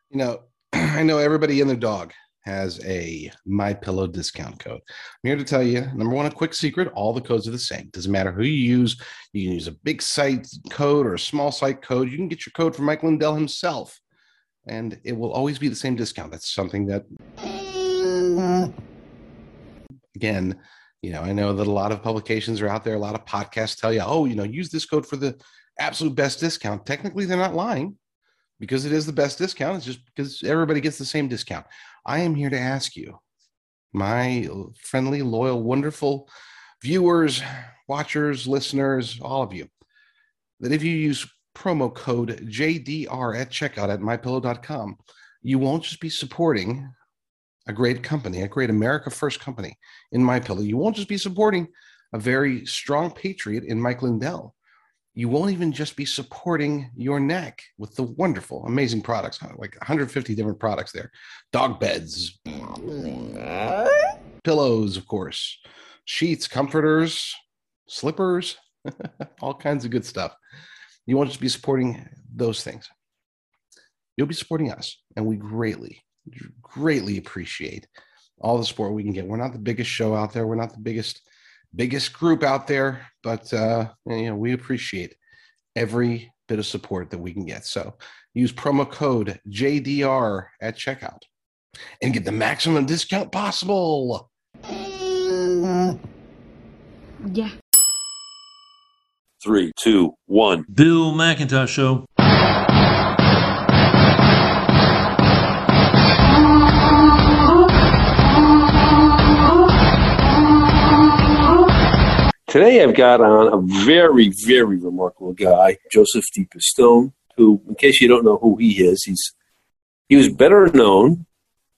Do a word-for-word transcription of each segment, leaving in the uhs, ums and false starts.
You know, I know everybody and their dog has a My Pillow discount code. I'm here to tell you, number one, a quick secret: all the codes are the same. Doesn't matter who you use. You can use a big site code or a small site code. You can get your code from Mike Lindell himself, and it will always be the same discount. That's something that, again, you know, I know that a lot of publications are out there. A lot of podcasts tell you, oh, you know, use this code for the absolute best discount. Technically, they're not lying because it is the best discount. It's just because everybody gets the same discount. I am here to ask you, my friendly, loyal, wonderful viewers, watchers, listeners, all of you, that if you use promo code J D R at checkout at my pillow dot com, you won't just be supporting a great company, a great America First company in MyPillow. You won't just be supporting a very strong patriot in Mike Lindell. You won't even just be supporting your neck with the wonderful, amazing products, like one hundred fifty different products there. Dog beds, pillows, of course, sheets, comforters, slippers, all kinds of good stuff. You won't just be supporting those things. You'll be supporting us, and we greatly, greatly appreciate all the support we can get. We're not the biggest show out there. We're not the biggest biggest group out there, but uh, you know, we appreciate every bit of support that we can get. So use promo code J D R at checkout and get the maximum discount possible. Yeah. Three, two, one. Bill McIntosh Show. Today I've got on a very, very remarkable guy, Joseph DePistone, who, in case you don't know who he is, he's he was better known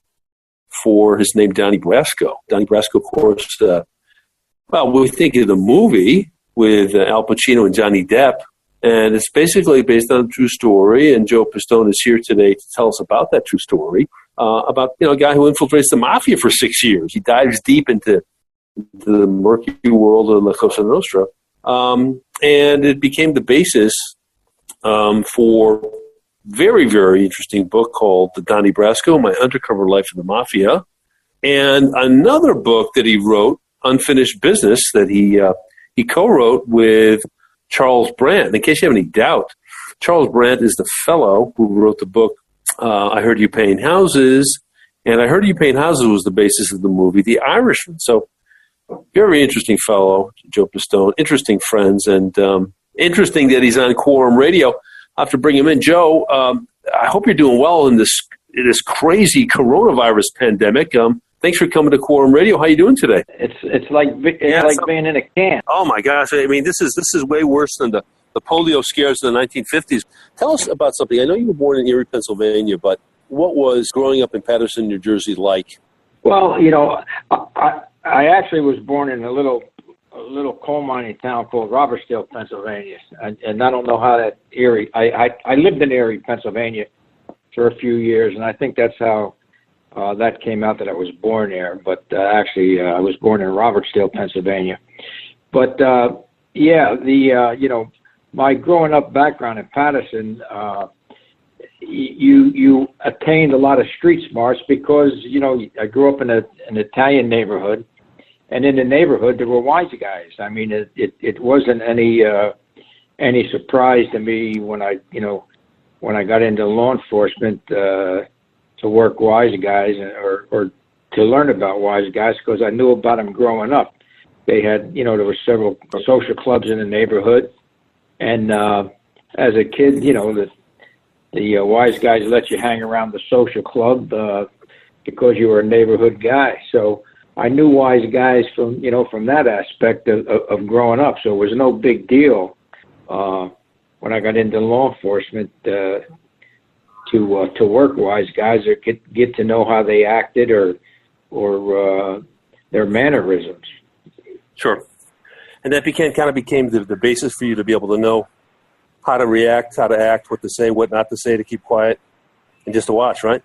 for his name Donnie Brasco. Donnie Brasco, of course, uh, well, we think of the movie with uh, Al Pacino and Johnny Depp, and it's basically based on a true story, and Joe Pistone is here today to tell us about that true story, uh, about you know a guy who infiltrates the mafia for six years. He dives deep into the murky world of La Cosa Nostra. Um, and it became the basis um, for a very, very interesting book called The Donnie Brasco, My Undercover Life in the Mafia, and another book that he wrote, Unfinished Business, that he uh, he co-wrote with Charles Brandt. In case you have any doubt, Charles Brandt is the fellow who wrote the book, uh, I Heard You Paint Houses, and I Heard You Paint Houses was the basis of the movie The Irishman. So very interesting fellow, Joe Pistone. Interesting friends, and um, interesting that he's on Quorum Radio. I have to bring him in. Joe, um, I hope you're doing well in this in this crazy coronavirus pandemic. Um, thanks for coming to Quorum Radio. How you doing today? It's it's like it's Yeah, like so- being in a can. Oh my gosh! I mean, this is this is way worse than the, the polio scares of the nineteen fifties. Tell us about something. I know you were born in Erie, Pennsylvania, but what was growing up in Paterson, New Jersey like? Well, you know, I, I I actually was born in a little a little coal mining town called Robertsdale, Pennsylvania, and, and I don't know how that Erie. I, I I lived in Erie, Pennsylvania, for a few years, and I think that's how uh, that came out that I was born there. But uh, actually, uh, I was born in Robertsdale, Pennsylvania. But uh, yeah, the uh, you know my growing up background in Paterson. Uh, you you attained a lot of street smarts because you know I grew up in a, an Italian neighborhood, and in the neighborhood there were wise guys. I mean, it it, it wasn't any uh, any surprise to me when I you know when I got into law enforcement uh, to work wise guys or or to learn about wise guys because I knew about them growing up. They had you know there were several social clubs in the neighborhood, and uh, as a kid, you know the The uh, wise guys let you hang around the social club uh, because you were a neighborhood guy. So I knew wise guys from you know from that aspect of, of, of growing up. So it was no big deal uh, when I got into law enforcement uh, to uh, to work wise guys or get get to know how they acted or or uh, their mannerisms. Sure. And that became kind of became the, the basis for you to be able to know how to react, how to act, what to say, what not to say, to keep quiet, and just to watch, right?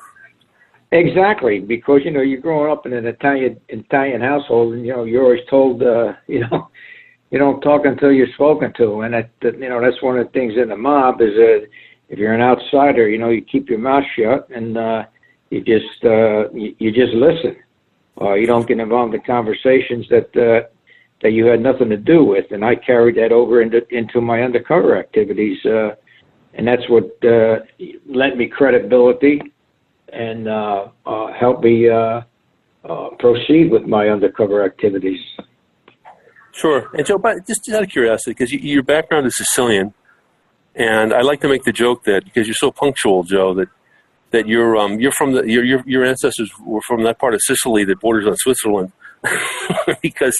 Exactly, because you know you're growing up in an Italian Italian household, and you know you're always told, uh, you know, you don't talk until you're spoken to, and that, that you know that's one of the things in the mob is that if you're an outsider, you know, you keep your mouth shut and uh, you just uh, you, you just listen. Uh, you don't get involved in conversations that uh, that you had nothing to do with. And I carried that over into into my undercover activities, uh, and that's what uh, lent me credibility and uh, uh, helped me uh, uh, proceed with my undercover activities. Sure. And Joe, but just out of curiosity, because you, your background is Sicilian, and I like to make the joke that because you're so punctual, Joe, that that you're um you're from the your your your ancestors were from that part of Sicily that borders on Switzerland, because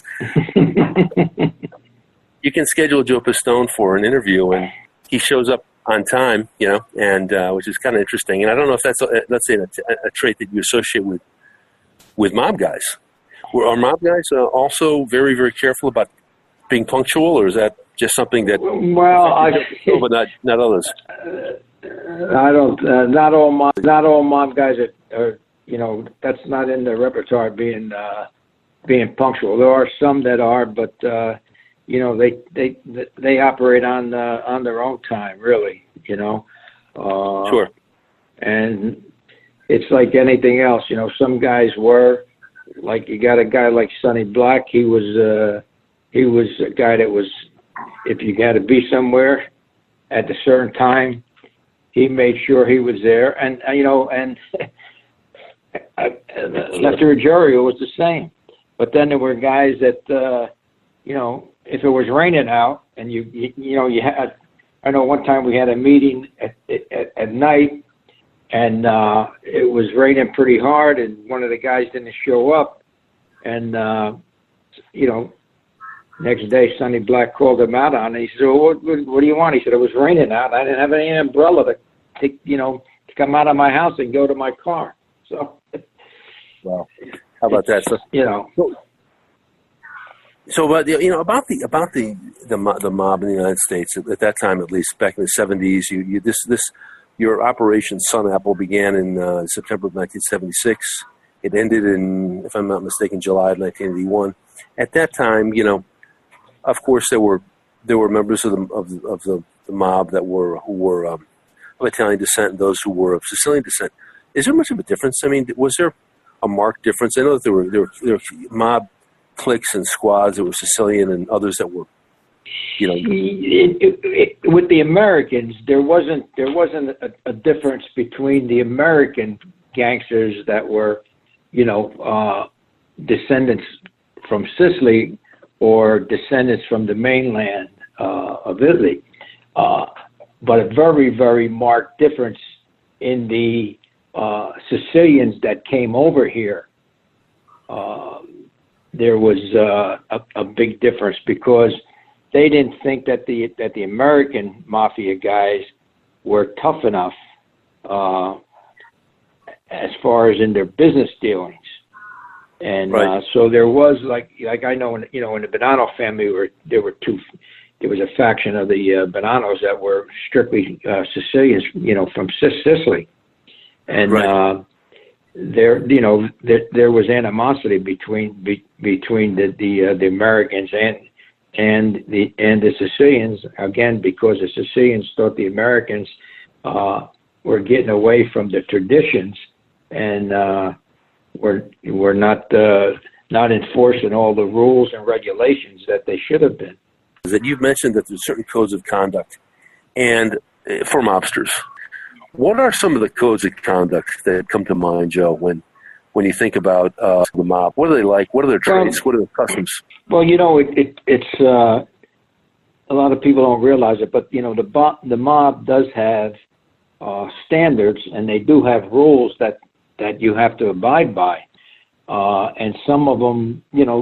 you can schedule Joe Pistone for an interview and he shows up on time, you know, and uh, which is kind of interesting. And I don't know if that's a, let's say a, a trait that you associate with with mob guys. Are mob guys uh, also very very careful about being punctual, or is that just something that well, I but not not others? I don't. Uh, not all mob. Not all mob guys are, are. You know, that's not in their repertoire. Being uh, being punctual. There are some that are, but uh, you know, they they they operate on uh, on their own time. Really, you know. Uh, sure. And it's like anything else. You know, some guys were like you got a guy like Sonny Black. He was uh, he was a guy that was. If you got to be somewhere at a certain time, he made sure he was there, and uh, you know, and Lester Ruggiero was the same. But then there were guys that, uh, you know, if it was raining out, and you, you, you know, you had. I know one time we had a meeting at at, at night, and uh, it was raining pretty hard, and one of the guys didn't show up, and uh, you know. Next day, Sonny Black called him out on it. He said, well, what, what, what do you want? He said, it was raining out. I didn't have any umbrella to take, you know, to come out of my house and go to my car. So, wow. How about that? So, you know. So, so but, you know, about the about the, the the mob in the United States at, at that time, at least back in the seventies, you, you this this your Operation Sun Apple began in uh, September of nineteen seventy-six. It ended in, if I'm not mistaken, July of nineteen eighty-one. At that time, you know. Of course, there were there were members of the of the, of the, the mob that were who were um, of Italian descent and those who were of Sicilian descent. Is there much of a difference? I mean, was there a marked difference? I know that there were there were, there were mob cliques and squads that were Sicilian and others that were, you know. It, it, it, with the Americans, there wasn't there wasn't a, a difference between the American gangsters that were, you know, uh, descendants from Sicily. Or descendants from the mainland uh, of Italy, uh, but a very, very marked difference in the uh, Sicilians that came over here. Uh, there was uh, a, a big difference because they didn't think that the that the American mafia guys were tough enough uh, as far as in their business dealings. And right. uh, so there was like like I know in, you know in the Bonanno family were there were two there was a faction of the uh, Bonannos that were strictly uh, Sicilians, you know, from Sicily, and right. uh, there you know there, there was animosity between be, between the the, uh, the Americans and and the and the Sicilians, again because the Sicilians thought the Americans uh, were getting away from the traditions and. Uh, We're we're not uh, not enforcing all the rules and regulations that they should have been. That you've mentioned that there's certain codes of conduct, and uh, for mobsters, what are some of the codes of conduct that come to mind, Joe, when when you think about uh, the mob? What are they like? What are their traits? Um, what are their customs? Well, you know, it, it it's uh, a lot of people don't realize it, but you know, the bo- the mob does have uh, standards, and they do have rules that. that you have to abide by. Uh, and some of them, you know,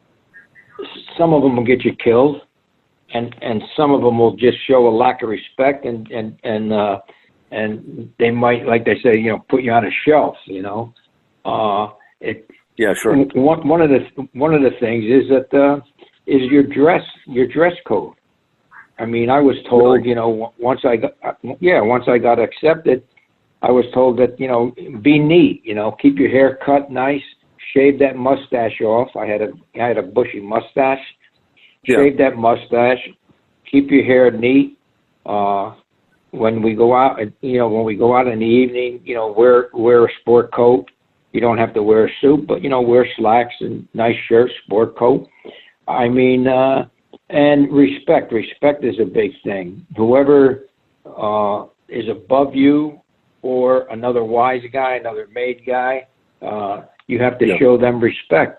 some of them will get you killed and, and some of them will just show a lack of respect and, and, and, uh, and they might, like they say, you know, put you on a shelf, you know. Uh, it, yeah, sure. One, one of the, one of the things is that, uh, is your dress, your dress code. I mean, I was told, really? you know, once I got, yeah, once I got accepted, I was told that, you know, be neat, you know, keep your hair cut nice, shave that mustache off. I had a I had a bushy mustache. Yeah. Shave that mustache, keep your hair neat. Uh, when we go out, you know, when we go out in the evening, you know, wear wear a sport coat. You don't have to wear a suit, but, you know, wear slacks and nice shirt, sport coat. I mean, uh, and respect. Respect is a big thing. Whoever uh, is above you or another wise guy, another made guy, uh, you have to yeah. show them respect.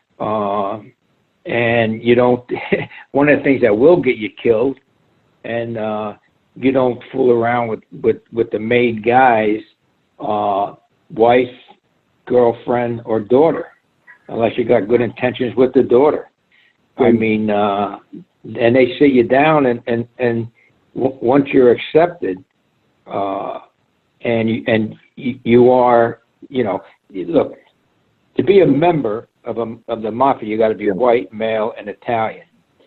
Uh, and you don't, one of the things that will get you killed, and uh, you don't fool around with, with, with the made guys, uh, wife, girlfriend, or daughter, unless you got good intentions with the daughter. I mean, uh, and they sit you down, and, and, and w- once you're accepted, uh, and you, and you, you are, you know, look, to be a member of a, of the mafia, you got to be white, male, and Italian.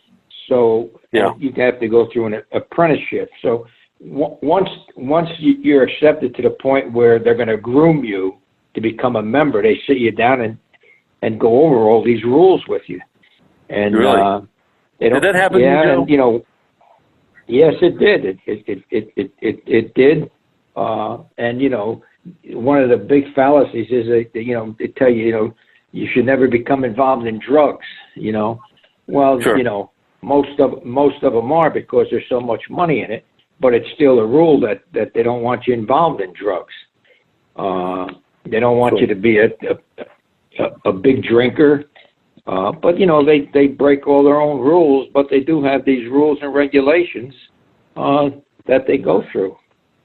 So yeah. you have to go through an apprenticeship. So w- once once you, you're accepted to the point where they're going to groom you to become a member, they sit you down and, and go over all these rules with you. And really? uh, they don't, did that happen? Yeah, to you, and, you know, yes, it did. It it it it it, it, it did. Uh, and you know, one of the big fallacies is that, you know, they tell you, you know, you should never become involved in drugs. You know, well, sure. you know, most of most of them are, because there's so much money in it. But it's still a rule that, that they don't want you involved in drugs. Uh, they don't want sure. you to be a a, a big drinker. Uh, but, you know, they, they break all their own rules, but they do have these rules and regulations uh, that they go through.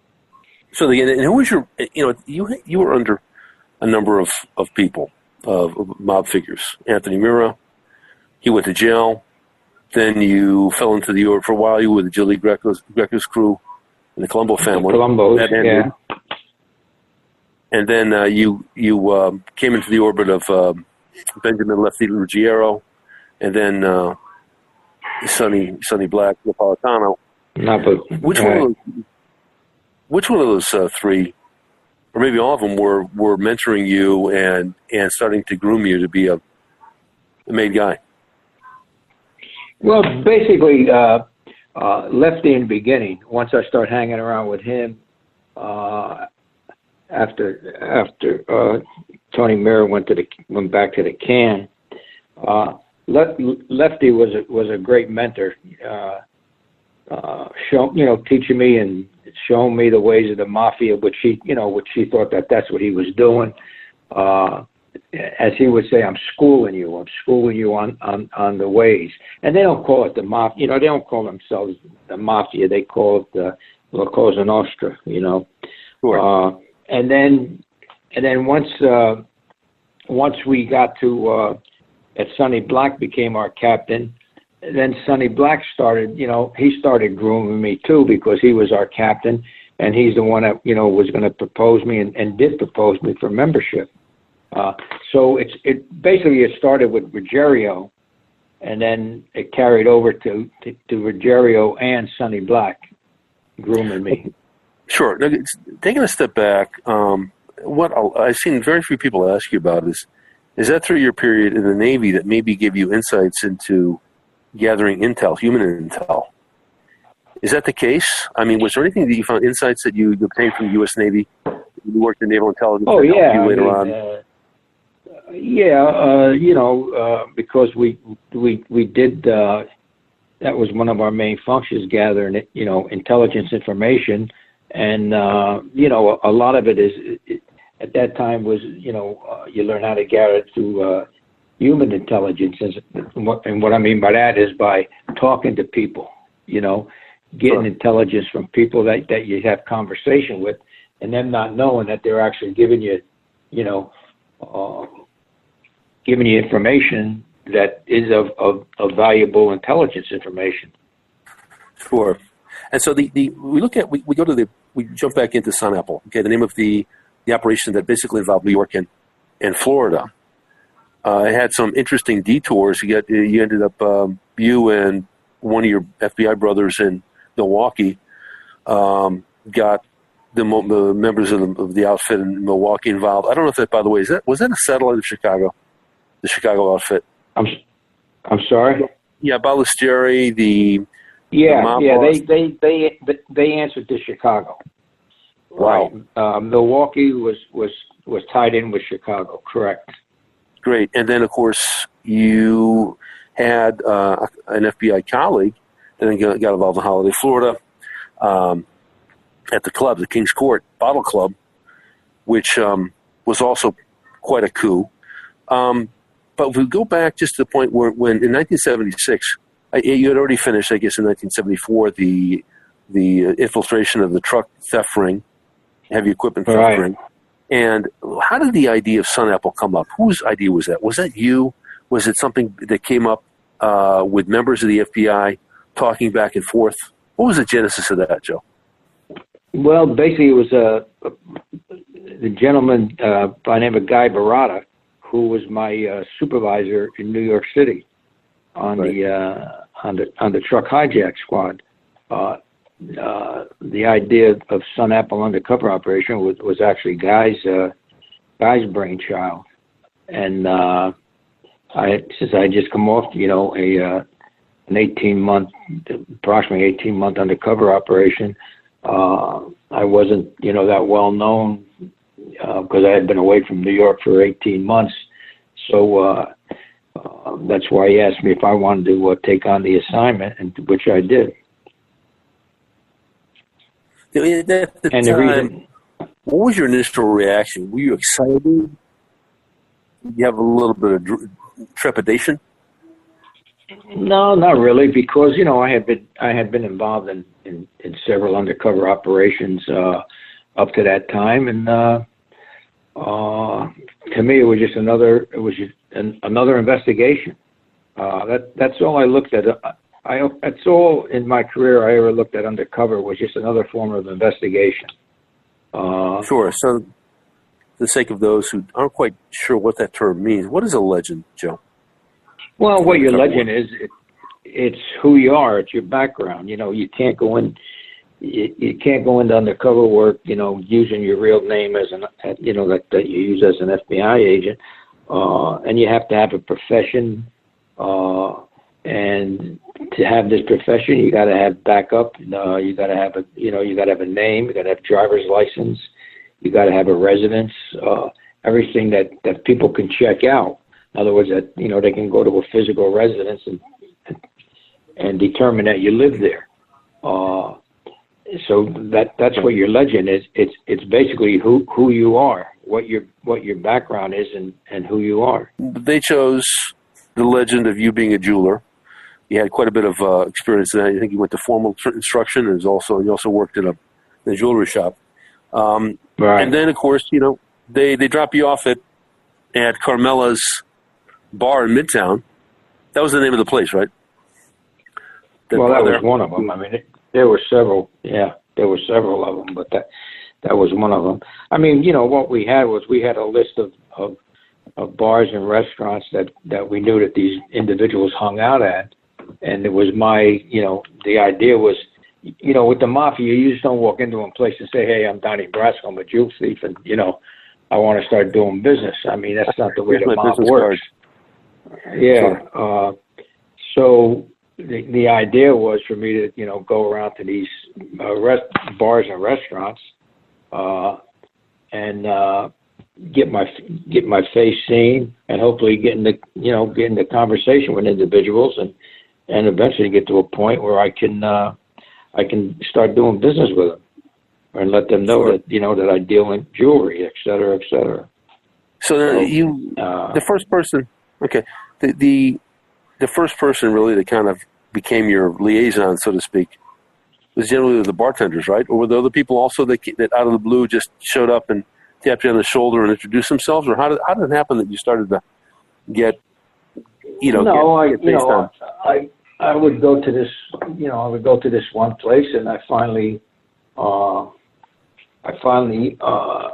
So, the, and who was your, you know, you you were under a number of, of people, of mob figures. Anthony Mira, he went to jail. Then you fell into the, for a while, you were with the Gilly Greco's, Greco's crew and the Colombo family. The Colombos, that ended. yeah. And then uh, you you um, came into the orbit of um, Benjamin Lefty Ruggiero, and then uh, Sonny Sonny Black Napolitano. Napo- Which one of those, which one of those uh, three, or maybe all of them, were, were mentoring you and, and starting to groom you to be a, a made guy? Well, basically, uh, uh, Lefty in the beginning, once I started hanging around with him, uh, after after uh, Tony Mira went to the went back to the can, uh, Lefty was a, was a great mentor. Uh, uh, show you know teaching me and showing me the ways of the mafia, which he you know which he thought that that's what he was doing. Uh, as he would say, I'm schooling you. I'm schooling you on, on, on the ways. And they don't call it the mafia. You know, they don't call themselves the mafia. They call it the La Cosa Nostra. You know. Sure. Uh, and then, and then once uh, once we got to uh, at Sonny Black became our captain. Then Sonny Black started. You know, he started grooming me too, because he was our captain, and he's the one that you know was going to propose me and, and did propose me for membership. Uh, so it's it basically it started with Ruggiero, and then it carried over to, to, to Ruggiero and Sonny Black grooming me. Sure. Now, taking a step back, um, what I'll, I've seen very few people ask you about is, is that through your period in the Navy that maybe gave you insights into gathering intel, human intel? Is that the case? I mean, was there anything that you found, insights that you obtained from the U S Navy? You worked in naval intelligence. Oh, yeah. You later I mean, on. Uh, yeah, uh, you know, uh, because we we we did. Uh, that was one of our main functions, gathering, you know, intelligence information, and uh, you know, a, a lot of it is it, at that time was, you know, uh, you learn how to gather it through uh, human intelligence, and what, and what I mean by that is by talking to people, you know, getting Sure. intelligence from people that that you have conversation with, and them not knowing that they're actually giving you, you know. Uh, giving you information that is of, of, of valuable intelligence information. Sure. And so the, the we look at, we, we go to the, we jump back into Sun Apple, okay, the name of the, the operation that basically involved New York and, and Florida. Uh, it had some interesting detours. You got, you ended up, um, you and one of your F B I brothers in Milwaukee um, got the, the members of the, of the outfit in Milwaukee involved. I don't know if that, by the way, is that, was that a satellite of Chicago? The Chicago outfit. I'm I'm sorry? Yeah, Ballestieri, the Yeah, mob yeah, boss? they, they, they, they answered to Chicago. Wow. Right. Uh, Milwaukee was, was, was tied in with Chicago, correct. Great. And then, of course, you had uh, an F B I colleague that then got got involved in Holiday, Florida, um, at the club, the King's Court Bottle Club, which um, was also quite a coup. Um, but if we go back just to the point where when in nineteen seventy-six, I, you had already finished, I guess, in nineteen seventy-four, the the infiltration of the truck theft ring, heavy equipment theft Right. ring. And how did the idea of Sun Apple come up? Whose idea was that? Was that you? Was it something that came up uh, with members of the F B I talking back and forth? What was the genesis of that, Joe? Well, basically, it was a, a the gentleman uh, by the name of Guy Barata, who was my uh, supervisor in New York City on Right. the uh, on the on the truck hijack squad. Uh, uh, the idea of Sun Apple undercover operation was, was actually Guy's uh, Guy's brainchild, and uh, I since I had just come off, you know, a uh, an eighteen month, approximately eighteen month undercover operation. Uh, I wasn't, you know, that well known because uh, I had been away from New York for eighteen months. So uh, uh, that's why he asked me if I wanted to uh, take on the assignment, and which I did. At the And the time, reason, what was your initial reaction? Were you excited? Did you have a little bit of dr- trepidation? no, not really, because you know I had been I had been involved in in, in several undercover operations uh, up to that time, and uh, uh, to me it was just another it was just an, another investigation. Uh, that that's all I looked at. I, that's all in my career I ever looked at undercover was just another form of investigation. Uh, Sure. So, for the sake of those who aren't quite sure what that term means, what is a legend, Joe? well, what your Undercover legend is, it, it's who you are. It's your background. You know, you can't go in. You, you can't go into undercover work. You know, using your real name as an, you know, that, that you use as an F B I agent, uh, and you have to have a profession. Uh, And to have this profession, you got to have backup. Uh, you got to have a, you know, you got to have a name. You got to have driver's license. You got to have a residence. Uh, everything that, that people can check out. In other words, that you know they can go to a physical residence and and determine that you live there. Uh, so that that's what your legend is. It's it's basically who, who you are, what your what your background is, and, and who you are. They chose the legend of you being a jeweler. You had quite a bit of uh, experience in that. I think you went to formal tr- instruction, and also you also worked in a, in a jewelry shop. Um, Right. And then, of course, you know they, they drop you off at at Carmela's bar in Midtown. That was the name of the place, right? Well, that bar was one of them. I mean, it, there were several. Yeah, there were several of them, but that that was one of them. I mean, you know, what we had was we had a list of, of, of bars and restaurants that, that we knew that these individuals hung out at, and it was my, you know, the idea was, you know, with the mafia, you just don't walk into a place and say, "Hey, I'm Donnie Brasco, I'm a jewel thief, and you know, I want to start doing business." I mean, that's not the way Here's the my mob business works. Yeah. Uh, so the the idea was for me to you know go around to these uh, rest, bars and restaurants, uh, and uh, get my get my face seen, and hopefully get in the you know get into conversation with individuals, and and eventually get to a point where I can uh, I can start doing business with them, and let them know Sure. that you know that I deal in jewelry, et cetera, et cetera. So then So, you, uh, the first person, okay, the, the the first person really that kind of became your liaison, so to speak, was generally the bartenders, right? Or were there other people also that that out of the blue just showed up and tapped you on the shoulder and introduced themselves, or how did how did it happen that you started to get, you know, no, get, I get you based know on? I I would go to this you know I would go to this one place, and I finally uh, I finally uh,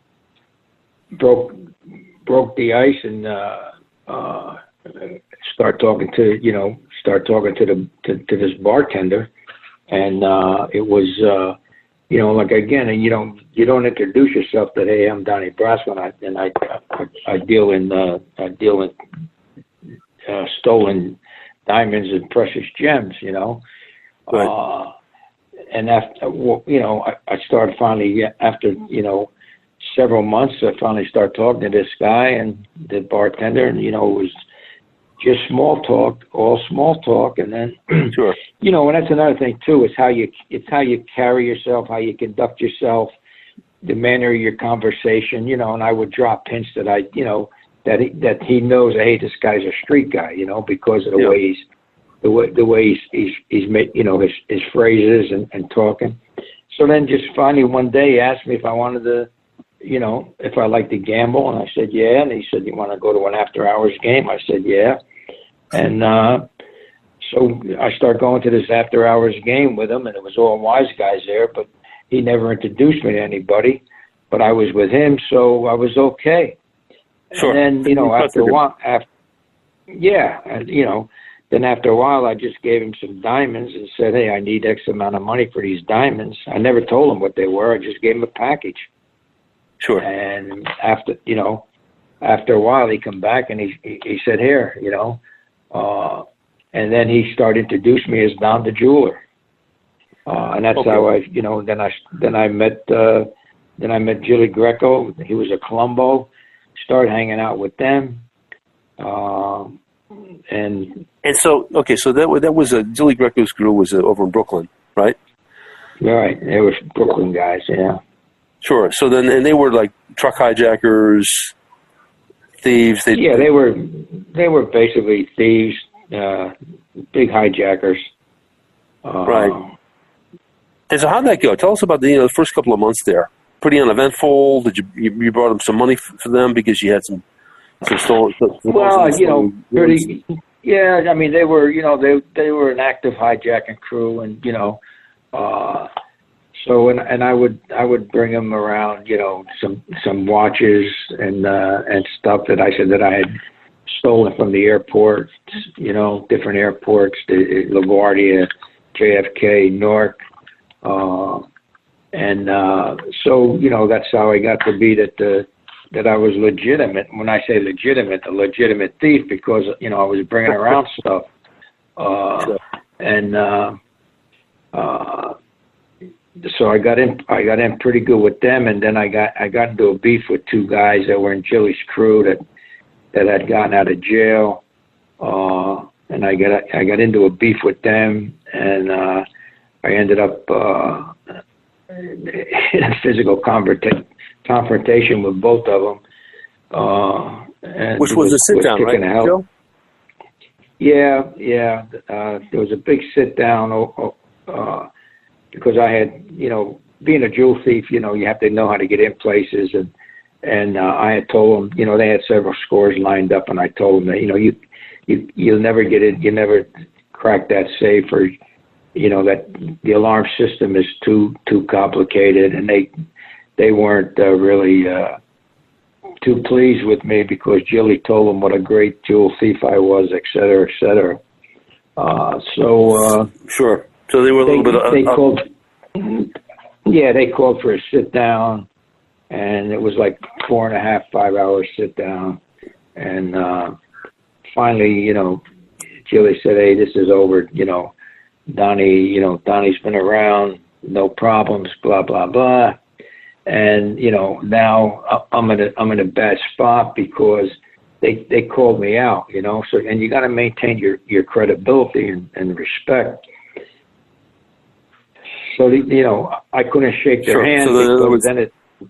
broke broke the ice and uh, uh, start talking to you know start talking to the to, to this bartender, and uh, it was uh, you know like again, and you don't you don't introduce yourself that, "Hey, I'm Donnie Brasco, and I and I I, I deal in uh, I deal in uh, stolen diamonds and precious gems," you know. Right. Uh, and after, well, you know, I, I started finally, after, you know, several months, I finally started talking to this guy and the bartender, and, you know, it was just small talk, all small talk. And then, Sure. you know, and that's another thing too, is how you, it's how you carry yourself, how you conduct yourself, the manner of your conversation, you know, and I would drop hints that I, you know, that he, that he knows, hey, this guy's a street guy, you know, because of the Yeah. way he's, the way, the way he's, he's, he's made, you know, his, his phrases and, and talking. So then just finally one day he asked me if I wanted to, you know, if I liked to gamble. And I said, yeah. And he said, you want to go to an after hours game? I said, yeah. And, uh, so I started going to this after hours game with him, and it was all wise guys there, but he never introduced me to anybody, but I was with him. So I was okay. Sure. And then, you know, You after a trusted him. while, after, yeah, and, you know, then after a while, I just gave him some diamonds and said, hey, I need X amount of money for these diamonds. I never told him what they were. I just gave him a package. Sure. And after, you know, after a while, he come back and he, he, he said, here, you know, uh, and then he started to introduce me as Don the Jeweler. Uh, and that's Okay. how I, you know, then I, then I met, uh, then I met Jilly Greco. He was a Colombo. Started hanging out with them. Uh, and And so, okay, so that was, that was a, Jilly Greco's crew was uh, over in Brooklyn, right? right, they were Brooklyn guys, yeah. Sure. So then, and they were like truck hijackers, thieves. They, Yeah, they were, they were basically thieves, uh, big hijackers. Uh, Right. And so how'd that go? Tell us about the, you know, the first couple of months there. Pretty uneventful. Did you, you, you brought them some money f- for them because you had some, some stolen, some Well, some you know, stolen pretty, yeah, I mean, they were, you know, they, they were an active hijacking crew, and, you know, uh, so, and, and I would, I would bring them around, you know, some, some watches and, uh, and stuff that I said that I had stolen from the airport, you know, different airports, the LaGuardia, J F K, Newark, uh, and, uh, so, you know, that's how I got to be that, the, that I was legitimate. When I say legitimate, a legitimate thief, because, you know, I was bringing around stuff. Uh, Sure. and, uh, uh, so I got in, I got in pretty good with them. And then I got, I got into a beef with two guys that were in Jilly's crew that, that had gotten out of jail. Uh, and I got, I got into a beef with them, and, uh, I ended up, uh, in a physical confronta- confrontation with both of them. Uh, and Which was a sit down, right, kicking out. Joe? Yeah, yeah. Uh, there was a big sit down uh, because I had, you know, being a jewel thief, you know, you have to know how to get in places, and and uh, I had told them, you know, they had several scores lined up, and I told them that, you know, you you you'll never get it, you never crack that safe, or, you know, that the alarm system is too too complicated, and they they weren't uh, really uh, too pleased with me because Jilly told them what a great jewel thief I was, et cetera, et cetera. Uh, so uh, Sure. So they were a they, little bit. Uh, they uh, called, yeah, they called for a sit down, and it was like four and a half, five hours sit down, and uh, finally, you know, Jilly said, "Hey, this is over. You know, Donnie, you know, Donnie's been around, no problems, blah blah blah." And, you know, now I'm in a, I'm in a bad spot because they, they called me out, you know, so, and you got to maintain your, your credibility and, and respect. So, the, you know, I couldn't shake their Sure. hand So the- because was- then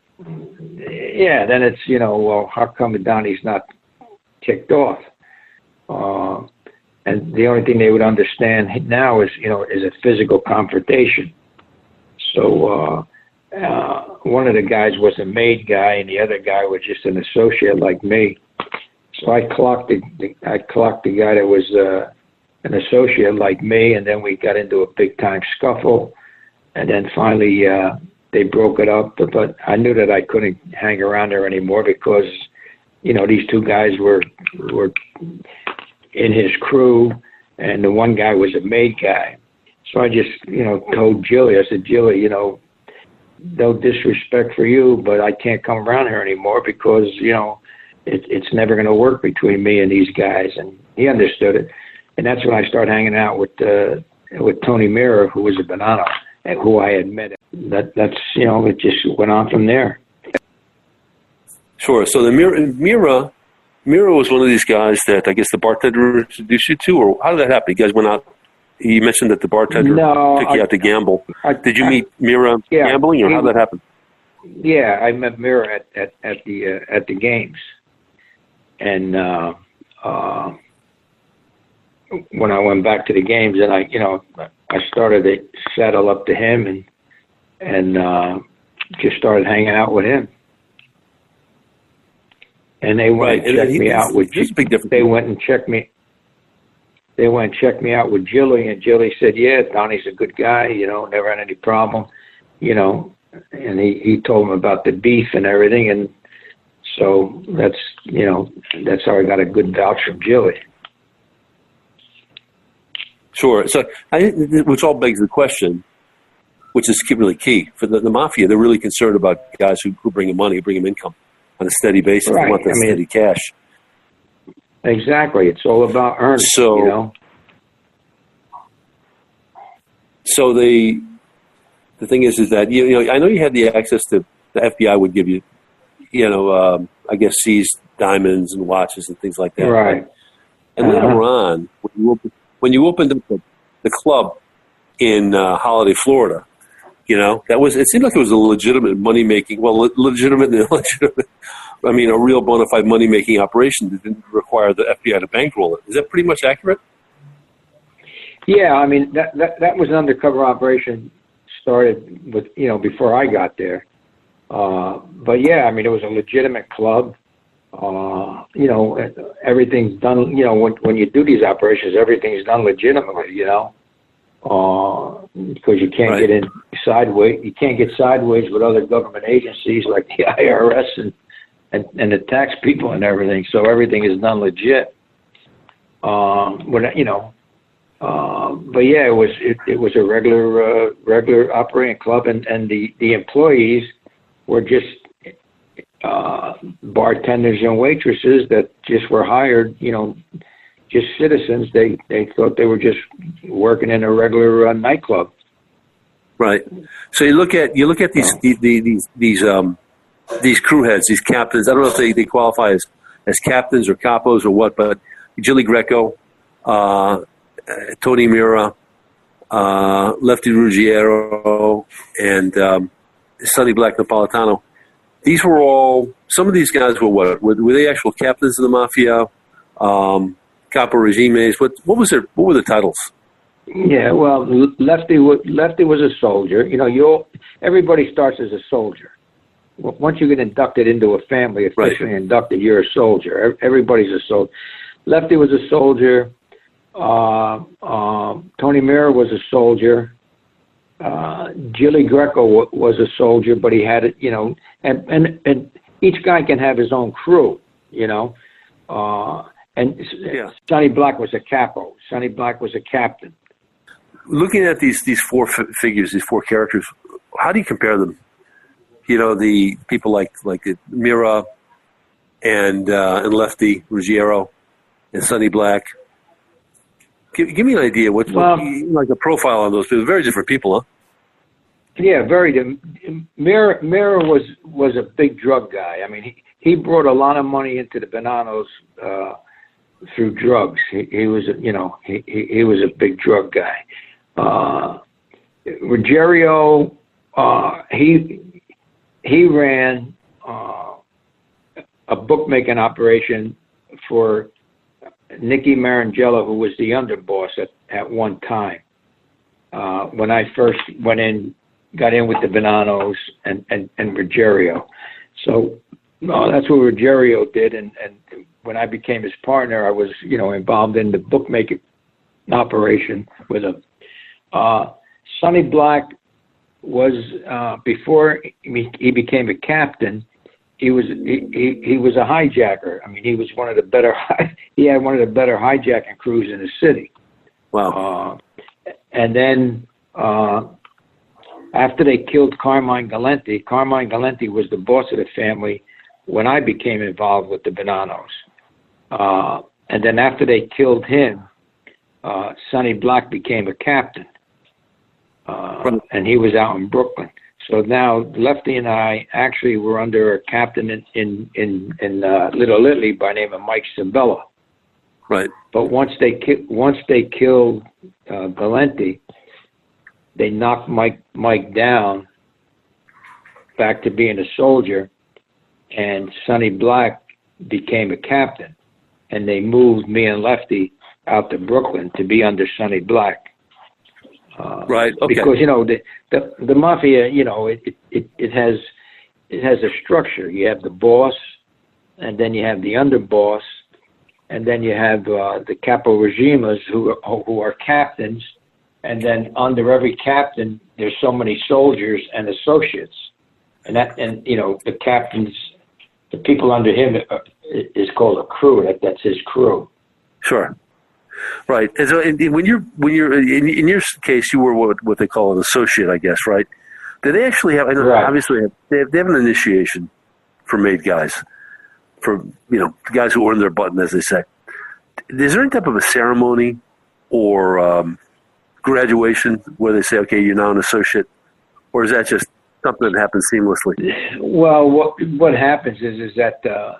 it, yeah, then it's, you know, well, how come Donnie's not kicked off? Uh, and the only thing they would understand now is, you know, is a physical confrontation. So, uh, Uh, one of the guys was a made guy, and the other guy was just an associate like me. So I clocked the, the I clocked the guy that was uh, an associate like me, and then we got into a big time scuffle, and then finally uh, they broke it up. But, but I knew that I couldn't hang around there anymore because, you know, these two guys were were in his crew, and the one guy was a made guy. So I just, you know, told Jilly, I said, Jilly, you know, no disrespect for you, but I can't come around here anymore because, you know, it, it's never going to work between me and these guys. And he understood it. And that's when I started hanging out with uh, with Tony Mira, who was a Bonanno, and who I had met. That that's you know, it just went on from there. Sure. So the Mira, Mira, Mira was one of these guys that I guess the bartender introduced you to, or how did that happen? You guys went out. You mentioned that the bartender no, took you I, out to gamble. I, did you I, meet Mira yeah, gambling, or he, how did that happen? Yeah, I met Mira at at, at the uh, at the games, and uh, uh, when I went back to the games, and I, you know, I started to saddle up to him, and and uh, just started hanging out with him. And they went Right. and checked and me out with. There's a big difference. They went and checked me. They went and checked me out with Jilly, and Jilly said, "Yeah, Donnie's a good guy. You know, never had any problem. You know." And he, he told him about the beef and everything, and so that's you know that's how I got a good vouch from Jilly. Sure. So, I, which all begs the question, which is really key for the, the mafia. They're really concerned about guys who, who bring them money, bring them income on a steady basis. Right. They want that I mean, steady cash. Exactly. It's all about earning. So, you know. So the the thing is, is that you, you know I know you had the access to the F B I would give you, you know, um, I guess seized diamonds and watches and things like that. Right. And uh-huh. later on, when you opened, when you opened up the, the club in uh, Holiday, Florida, you know, that was, it seemed like it was a legitimate money making, well, le- legitimate and illegitimate, I mean, a real bona fide money making operation that didn't require the F B I to bankroll it. Is that pretty much accurate? Yeah, I mean, that, that, that was an undercover operation started with, you know, before I got there. Uh, but yeah, I mean, it was a legitimate club. Uh, you know, everything's done, you know, when, when you do these operations, everything's done legitimately, you know, uh, because you can't Right. get in sideways. You can't get sideways with other government agencies like the I R S and, and, and the tax people and everything. So everything is done legit. Um, when, you know, uh, but yeah, it was, it, it was a regular, uh, regular operating club, and, and the, the employees were just, uh, bartenders and waitresses that just were hired, you know, just citizens. They, they thought they were just working in a regular uh, nightclub. Right. So you look at, you look at these, these, these, these, um, these crew heads, these captains. I don't know if they, they qualify as, as captains or capos or what, but Jilly Greco, uh, Tony Mira, uh, Lefty Ruggiero, and um, Sonny Black Napolitano. These were all, some of these guys were what? Were, were they actual captains of the mafia? Um, Capo Regimes? What, what was their, what were the titles? Yeah, well, Lefty, Lefty was a soldier. You know, you everybody starts as a soldier. Once you get inducted into a family, officially right. inducted, you're a soldier. Everybody's a soldier. Lefty was a soldier. Uh, uh, Tony Mira was a soldier. Uh, Jilly Greco w- was a soldier, but he had it, you know, and, and, and each guy can have his own crew, you know. Uh, and yeah. Sonny Black was a capo. Sonny Black was a captain. Looking at these these four f- figures, these four characters, how do you compare them? You know, the people like like Mira and uh, and Lefty Ruggiero and Sonny Black. Give, give me an idea. What's well, what, like a profile on those people? Very different people, huh? Yeah, very. Mira, Mira was was a big drug guy. I mean, he, he brought a lot of money into the Bonannos uh, through drugs. He, he was, a, you know, he, he he was a big drug guy. Uh, Ruggiero, uh, he he ran uh, a bookmaking operation for Nicky Marangella, who was the underboss at, at one time. Uh, when I first went in, got in with the Bonannos and, and, and Ruggiero. So no, that's what Ruggiero did. And, and when I became his partner, I was, you know, involved in the bookmaking operation with him. Uh, Sonny Black was, uh, before he, he became a captain, He was he, he, he was a hijacker. I mean, he was one of the better. He had one of the better hijacking crews in the city. Wow. Uh, and then uh, after they killed Carmine Galenti, Carmine Galenti was the boss of the family when I became involved with the Bonannos. Uh, and then after they killed him, uh, Sonny Black became a captain, uh, and he was out in Brooklyn. So now Lefty and I actually were under a captain in in in, in uh, Little Italy by the name of Mike Sabella. Right. But once they ki- once they killed uh, Galenti, they knocked Mike Mike down back to being a soldier, and Sonny Black became a captain, and they moved me and Lefty out to Brooklyn to be under Sonny Black. Uh, right. Okay. Because you know the the, the mafia, you know, it, it it has it has a structure. You have the boss, and then you have the underboss, and then you have uh, the capo regimes who are, who are captains, and then under every captain there's so many soldiers and associates, and that and you know the captains, the people under him is called a crew. That that's his crew. Sure. Right. And so and when you're when you're in, in your case, you were what, what they call an associate, I guess, right? Do they actually have? I know Right. Obviously, they have, they have an initiation for made guys, for you know guys who earn their button, as they say. Is there any type of a ceremony or um, graduation where they say, "Okay, you're now an associate," or is that just something that happens seamlessly? Well, what what happens is is that uh,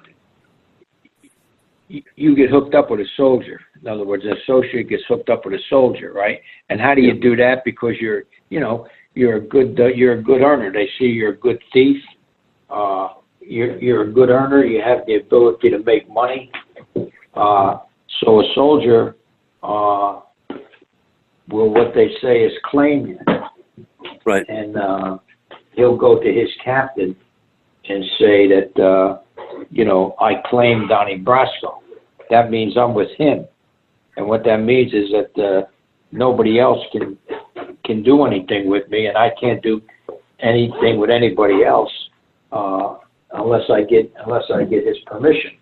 you, you get hooked up with a soldier. In other words, an associate gets hooked up with a soldier, right? And how do you do that? Because you're, you know, you're a good uh, you're a good earner. They see you're a good thief. Uh, you're you're a good earner. You have the ability to make money. Uh, so a soldier uh, will, what they say is claim you. Right. And uh, he'll go to his captain and say that, uh, you know, I claim Donnie Brasco. That means I'm with him. And what that means is that uh, nobody else can can do anything with me, and I can't do anything with anybody else uh, unless I get unless I get his permission.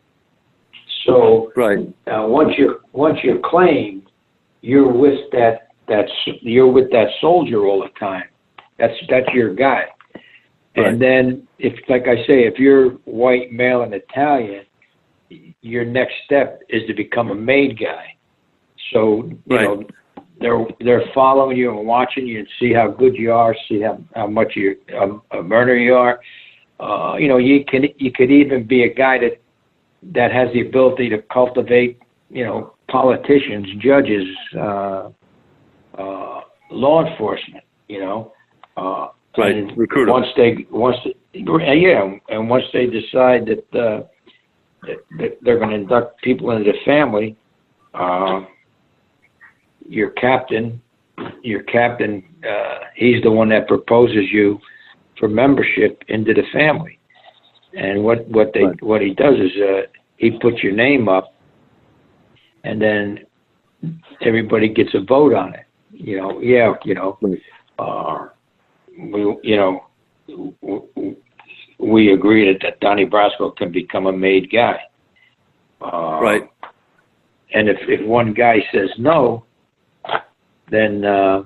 So right. uh, once you once you're claimed, you're with that that you're with that soldier all the time. That's that's your guy. Right. And then if, like I say, if you're white, male, and Italian, your next step is to become a made guy. So you right. know they're they're following you and watching you and see how good you are, see how how much you um, a earner you are. Uh, you know you can you could even be a guy that that has the ability to cultivate you know politicians, judges, uh, uh, law enforcement. You know. Uh, right. And Recruiter. once they once yeah, and once they decide that. Uh, that they're going to induct people into the family, uh, your captain, your captain, uh, he's the one that proposes you for membership into the family. And what, what they right. what he does is uh, he puts your name up, and then everybody gets a vote on it. You know, yeah, you know, uh, we, you know. W- we agreed that Donnie Brasco can become a made guy. Uh, right. And if, if one guy says no, then uh,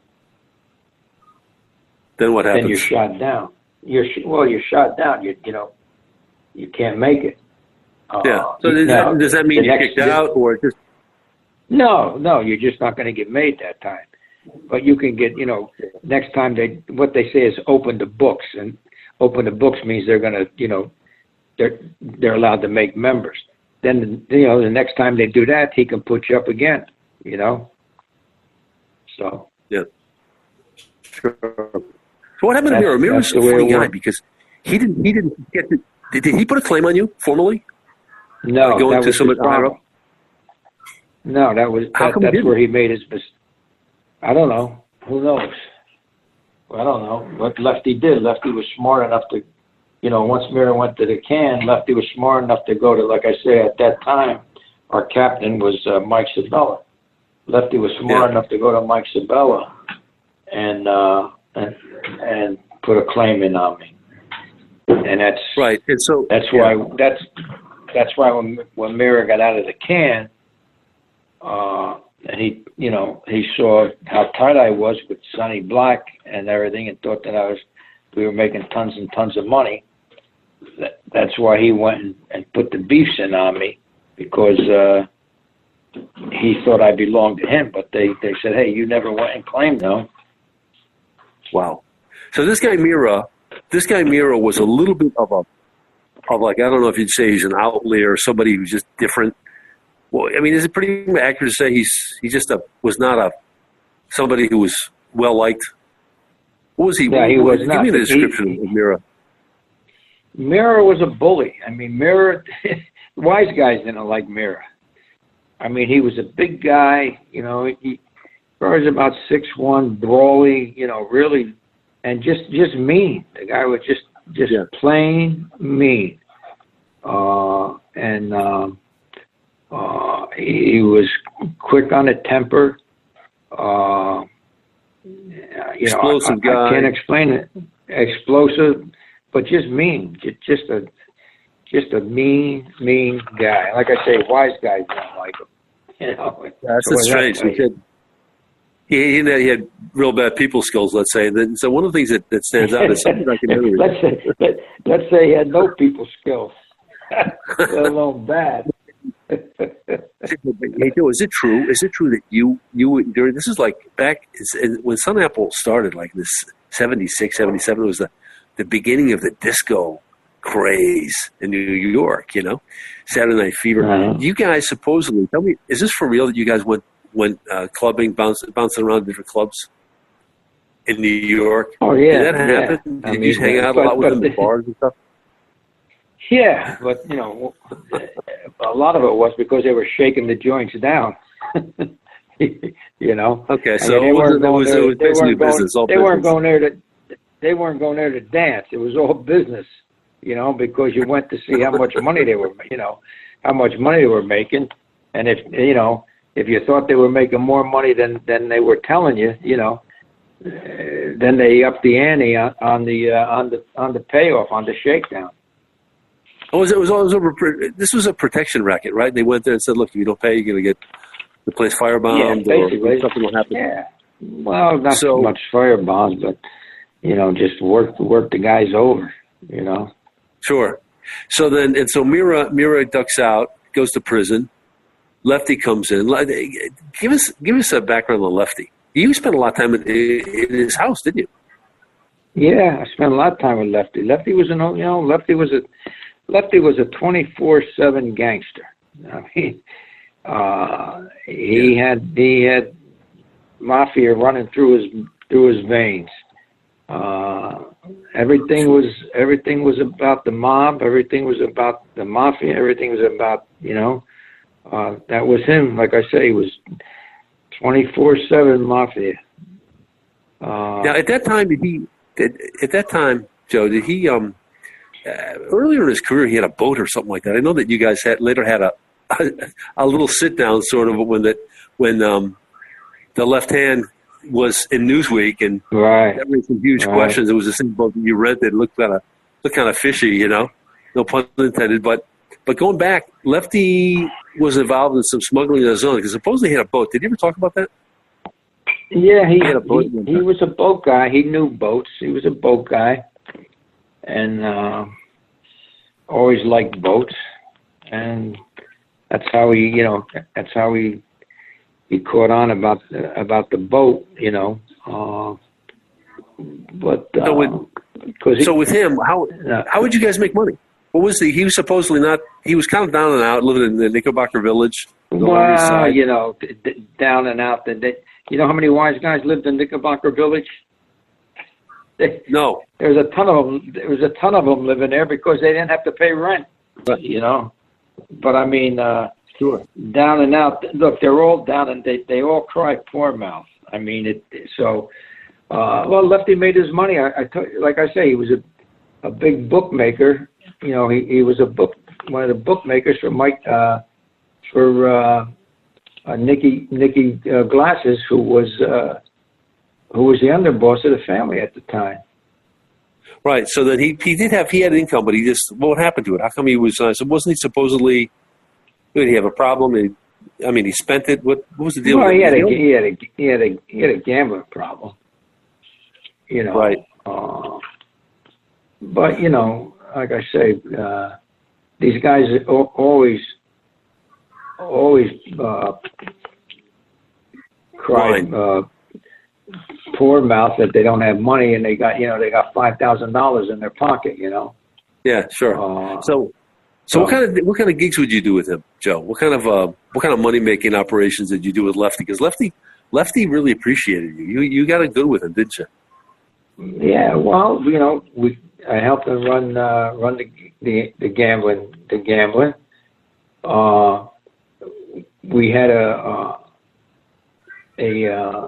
then what happens? Then you're shot down. You're sh- well, you're shot down. You you know, you can't make it. Uh, yeah. So does, now, that, does that mean you're next, kicked out, or just? No, no, you're just not going to get made that time. But you can get, you know, next time they, what they say is open the books, and open the books means they're going to, you know, they're they're allowed to make members. Then, you know, the next time they do that, he can put you up again, you know. So. Yeah. Sure. So what happened to Miro? Miro's a funny guy because he didn't he didn't get to, did, did he put a claim on you formally? No, like going that to was somebody his problem. No, that was that, that's didn't? where he made his mistake. I don't know. Who knows? I don't know. What Lefty did. Lefty was smart enough to, you know, once Miro went to the can, Lefty was smart enough to go to, like I say, at that time, our captain was uh, Mike Sabella. Lefty was smart yeah. enough to go to Mike Sabella and uh, and and put a claim in on me. And that's right. And so that's yeah. why that's that's why when when Miro got out of the can, uh, and he you know he saw how tight I was with Sonny Black and everything, and thought that I was we were making tons and tons of money. That, that's why he went and, and put the beefs in on me, because uh, he thought I belonged to him, but they, they said, hey, you never went and claimed them. Wow. So this guy Mira, this guy Mira was a little bit of a, of like, I don't know if you'd say he's an outlier or somebody who's just different. Well, I mean, is it pretty accurate to say he's he just a, was not a somebody who was well liked? What was he? Yeah, he what, was give not. me the description He, he, of Mira. Mira was a bully. I mean, Mira, wise guys didn't like Mira. I mean, he was a big guy. You know, he was about six one, brawly. You know, really, and just just mean. The guy was just just Yeah. plain mean. Uh, and. Um, Uh, he was quick on the temper. Uh, you Explosive know, I, guy. I can't explain it. Explosive, but just mean. Ju- Just a, just a mean, mean guy. Like I say, wise guys don't like him. You know, That's so strange. that He had, he, he had he had real bad people skills, let's say. And then, so one of the things that, that stands out is something I can never. let's say, let, let's say he had no people skills, let alone bad. Hey, Joe, is it true? Is it true that you you during this is like back it's, when Sun Apple started, like this seventy-six, seventy-seven was the the beginning of the disco craze in New York. You know, Saturday Night Fever. Uh-huh. You guys supposedly tell me, is this for real that you guys went went uh, clubbing, bouncing bouncing around different clubs in New York? Oh yeah, did that yeah. happen? Did I you mean, just hang out but, a lot with but, them in bars and stuff? Yeah, but you know, a lot of it was because they were shaking the joints down. you know. Okay, I so mean, it was, it was, it was they basically weren't going, business. All they business. weren't going there to. They weren't going there to dance. It was all business. You know, because you went to see how much money they were. You know, how much money they were making, and if you know, if you thought they were making more money than than they were telling you, you know. Uh, then they upped the ante on, on the uh, on the on the payoff on the shakedown. Oh, it was, it was always over. This was a protection racket, right? They went there and said, "Look, if you don't pay, you're going to get the place firebombed, Yeah, basically. or something will happen." Yeah. Well, not So- so much fire bombs, but you know, just work work the guys over. You know. Sure. So then, and so Mira Mira ducks out, goes to prison. Lefty comes in. Give us give us a background on Lefty. You spent a lot of time in, in his house, didn't you? Yeah, I spent a lot of time with Lefty. Lefty was an you know Lefty was a Lefty was a twenty-four seven gangster. I mean, uh, he Yeah. had he had mafia running through his through his veins. Uh, everything was everything was about the mob. Everything was about the mafia. Everything was about you know uh, that was him. Like I say, he was twenty-four seven mafia. Uh, Now, at that time, did he? Did, at that time, Joe, did he? Um, uh, earlier in his career, he had a boat or something like that. I know that you guys had later had a a, a little sit down, sort of, when that when um, the left hand was in Newsweek, and right. there were some huge Right. questions. It was the same boat that you rented. It looked kind of looked kind of fishy, you know. No pun intended. But but going back, Lefty was involved in some smuggling on his own because supposedly he had a boat. Did you ever talk about that? Yeah, he He had a boat he, one he time. was a boat guy. He knew boats. He was a boat guy, and uh, always liked boats. And that's how he, you know, that's how he he caught on about the, about the boat, you know. Uh, but uh, So with- 'cause he, So with him, how uh, how would you guys make money? What was the? He was supposedly not. He was kind of down and out, living in the Knickerbocker Village. the Lower East well, Side. you know, d- d- down and out. And they, you know how many wise guys lived in Knickerbocker Village? They, No, There's a ton of them. There was a ton of them living there because they didn't have to pay rent. Right. You know, but I mean, uh, sure. down and out. Look, they're all down, and they they all cry poor mouth. I mean, it. So, uh, well, Lefty made his money. I, I tell you, like I say, he was a a big bookmaker. You know, he he was a book one of the bookmakers for Mike uh, for uh, uh, Nicky Nicky uh, Glasses, who was uh, who was the underboss of the family at the time. Right. So then he he did have he had income, but he just what happened to it? How come he was? Uh, so wasn't he supposedly? Did he have a problem? He, I mean, he spent it. What what was the deal? Well, with he it? had a You know? he had a he had a he had a gambling problem. You know, Right. Uh, but you know, like I say, uh, these guys al- always always uh, cry uh, poor mouth that they don't have money and they got you know they got five thousand dollars in their pocket. You know. Yeah, sure. Uh, so, so what kind of what kind of gigs would you do with him, Joe? What kind of uh, what kind of money making operations did you do with Lefty? Because Lefty, Lefty really appreciated you. You you got it good with him, didn't you? Yeah. Well, you know, we I helped him run uh, run the, the the gambling the gambling. Uh, we had a uh, a uh,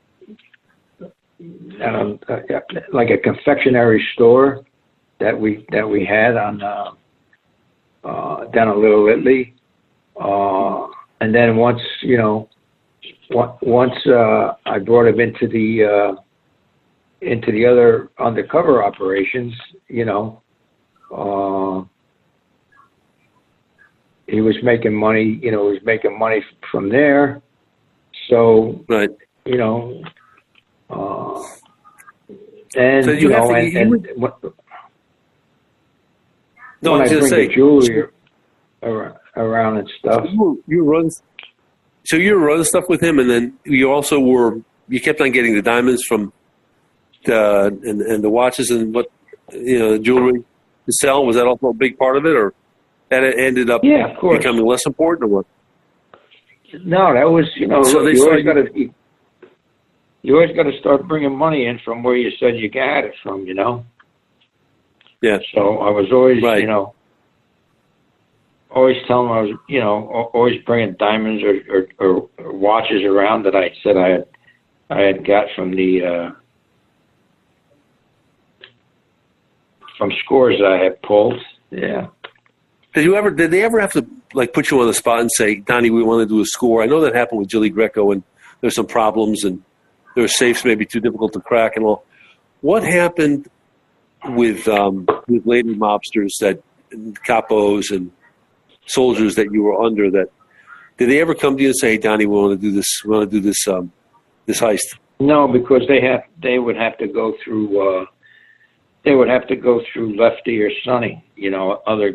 um, uh, like a confectionery store that we that we had on uh, uh, down on Little Italy, uh, and then once you know, once uh, I brought him into the uh, into the other undercover operations, you know, uh, he was making money. You know, he was making money from there. So, right, you know, uh, and so you, you know, to, and. and would, what, No, when I was I going to bring say the jewelry around, around and stuff. You, you run, so you were running stuff with him, and then you also were you kept on getting the diamonds from the and, and the watches and what you know the jewelry to sell. Was that also a big part of it, or that it ended up yeah, of course. becoming less important, or what? No, that was you know so you always got to you, you always got to start bringing money in from where you said you got it from, you know. Yeah. So I was always, right. you know, always telling them I was, you know, always bringing diamonds or, or, or, or watches around that I said I had, I had got from the, uh, from scores that I had pulled. Yeah. Did you ever? Did they ever have to like put you on the spot and say, Donnie, we want to do a score? I know that happened with Jilly Greco, and there's some problems, and their safes may be too difficult to crack and all. What happened with um, with lady mobsters that capos and soldiers that you were under? That did they ever come to you and say, "Hey, Donnie, we want to do this. We want to do this um, this heist"? No, because they have they would have to go through uh, they would have to go through Lefty or Sonny, you know, other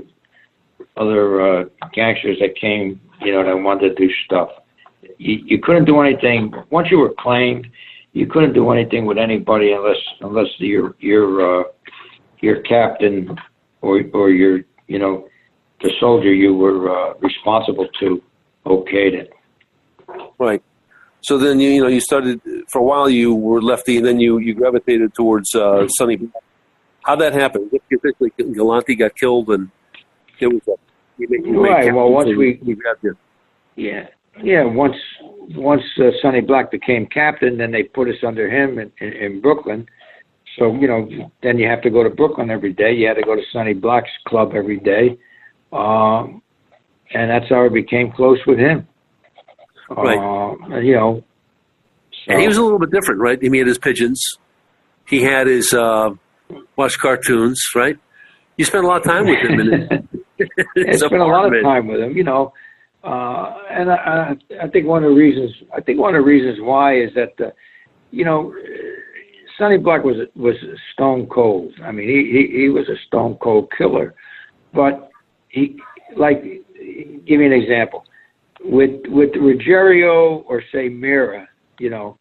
other uh, gangsters that came, you know, that wanted to do stuff. You, you couldn't do anything once you were claimed. You couldn't do anything with anybody unless unless your your uh, your captain or or your you know the soldier you were uh, responsible to okayed it. Right. So then you you know you started for a while. You were Lefty, and then you, you gravitated towards uh, Sonny. How'd that happen? Basically, Galante got killed, and it was a, you made, you right. Well, once we, we grabbed you. Yeah. Yeah, once once uh, Sonny Black became captain, then they put us under him in, in, in Brooklyn. So, you know, then you have to go to Brooklyn every day. You had to go to Sonny Black's club every day. Um, and that's how I became close with him. Right. Uh, you know. So. And he was a little bit different, right? He had his pigeons. He had his, uh, watch cartoons, right? You spent a lot of time with him. In I spent a lot of time with him, you know. Uh, and I, I think one of the reasons, I think one of the reasons why is that, uh, you know, Sonny Black was was stone cold. I mean, he, he, he was a stone cold killer. But he, like, give me an example. With with Ruggiero or say Mira, you know,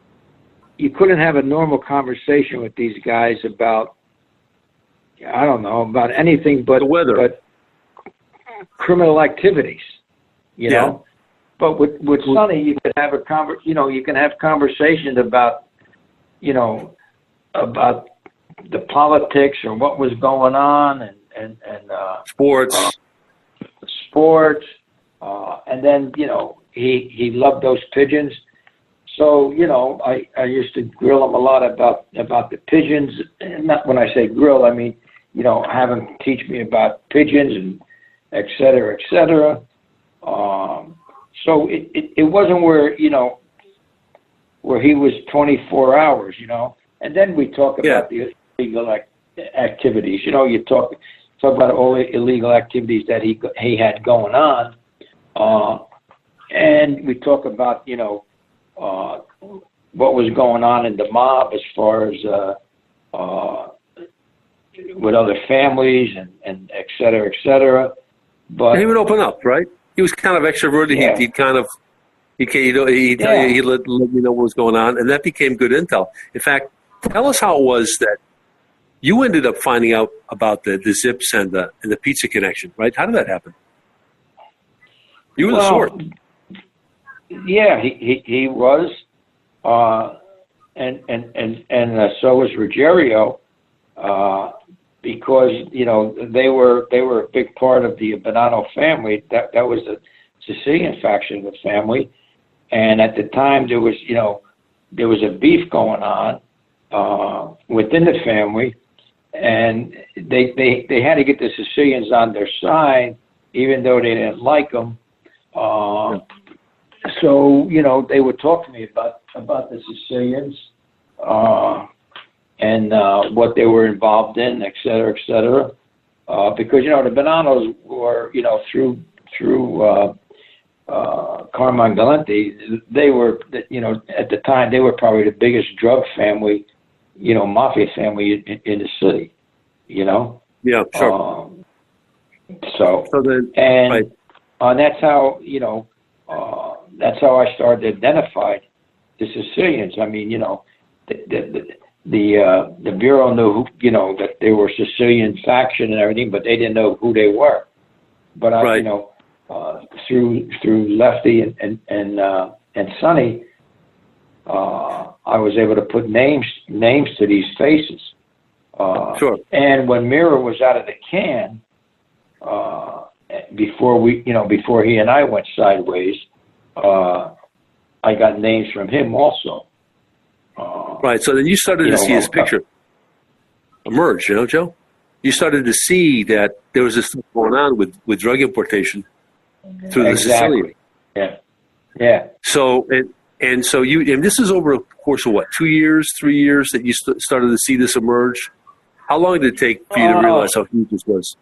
you couldn't have a normal conversation with these guys about, I don't know, about anything but the weather, but criminal activities. You yeah. know, but with with Sonny, you can have a conver- You know, you can have conversations about, you know, about the politics or what was going on, and and and uh, sports, uh, sports, uh, and then you know he he loved those pigeons. So you know, I I used to grill him a lot about about the pigeons. And not when I say grill, I mean you know have him teach me about pigeons and et cetera, et cetera. Um, so it, it, it wasn't where, you know, where he was twenty-four hours, you know, and then we talk about yeah. the illegal act- activities, you know, you talk, talk about all the illegal activities that he, he had going on. Uh, and we talk about, you know, uh, what was going on in the mob as far as, uh, uh, with other families and, and et cetera, et cetera. But and he would open up, right? he was kind of extroverted. Yeah. He'd, he'd kind of he you know he'd tell Yeah. you, he'd let, let you know what was going on, and that became good intel. In fact, tell us how it was that you ended up finding out about the, the zips and the and the pizza connection, right? How did that happen? You were the Well, source. Yeah, he he, he was, uh, and and and and uh, so was Ruggiero, uh, because you know they were they were a big part of the Bonanno family. That that was the Sicilian faction of the family, and at the time there was you know there was a beef going on uh, within the family, and they they they had to get the Sicilians on their side, even though they didn't like them. Uh, So, you know, they would talk to me about, about the Sicilians uh, and uh, what they were involved in, et cetera, et cetera. Uh, because, you know, the Bonannos were, you know, through through uh, uh, Carmine Galante, they were, you know, at the time, they were probably the biggest drug family, you know, mafia family in, in the city, you know. Yeah, sure. Um, so, so then, and, right. uh, that's how, you know, uh, that's how I started to identify the Sicilians. I mean, you know, the the the, the, uh, the bureau knew, who, you know, that they were Sicilian faction and everything, but they didn't know who they were. But I, Right. you know, uh, through through Lefty and and and, uh, and Sonny, uh, I was able to put names names to these faces. Uh, Sure. And when Mira was out of the can, uh, before we, you know, before he and I went sideways, uh, I got names from him also. Uh, Right. So then you started you to know, see his uh, picture emerge, you know, Joe? You started to see that there was this stuff going on with, with drug importation through the exactly. Sicilian. Yeah. Yeah. So, and, and so you, and this is over a course of what, two years, three years that you st- started to see this emerge? How long did it take for you to Uh, realize how huge this was?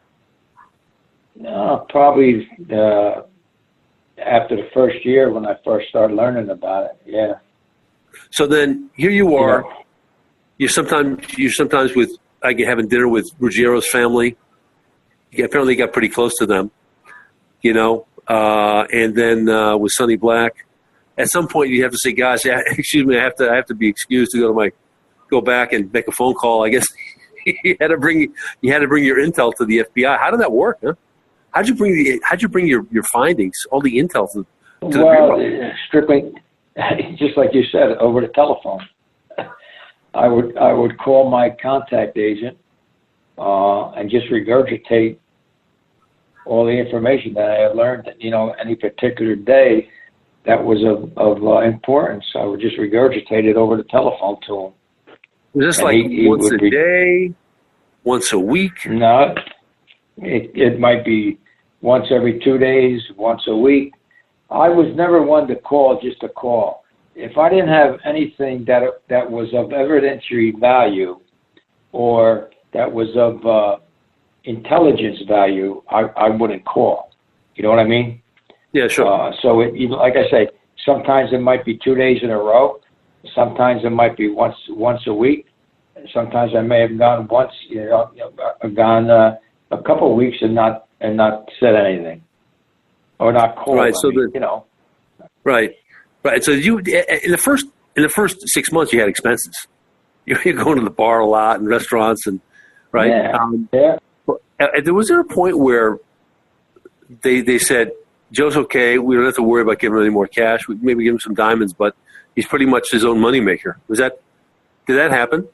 Uh, probably uh, after the first year when I first started learning about it. Yeah. So then here you are, You know, you're sometimes, you're sometimes with, I get having dinner with Ruggiero's family. You apparently got pretty close to them, you know, uh, and then uh, with Sonny Black. At some point, you have to say, guys, yeah, excuse me, I have to, I have to be excused to go to my, go back and make a phone call. I guess you had to bring, you had to bring your intel to the F B I. How did that work? Huh? How'd you bring the, how'd you bring your, your findings, all the intel to, to the well, bureau? uh, strictly, just like you said, over the telephone. I would I would call my contact agent uh, and just regurgitate all the information that I had learned. You know, any particular day that was of of uh, importance, I would just regurgitate it over the telephone to him. Was this and like he- he once a would be- day, once a week? No, it it might be once every two days, once a week. I was never one to call just to call. If I didn't have anything that that was of evidentiary value or that was of uh, intelligence value, I, I wouldn't call. You know what I mean? Yeah, sure. Uh, so, it, you know, like I say, sometimes it might be two days in a row. Sometimes it might be once once a week. Sometimes I may have gone once, you know, uh, gone uh, a couple of weeks and not and not said anything, or not called. Right, I so mean, the- you know. Right, right. So you in the first in the first six months you had expenses. You're going to the bar a lot and restaurants and right. Yeah. Um, Yeah. uh, was there a point where they they said Joe's okay? We don't have to worry about giving him any more cash. We maybe give him some diamonds, but he's pretty much his own moneymaker. Was that did that happen?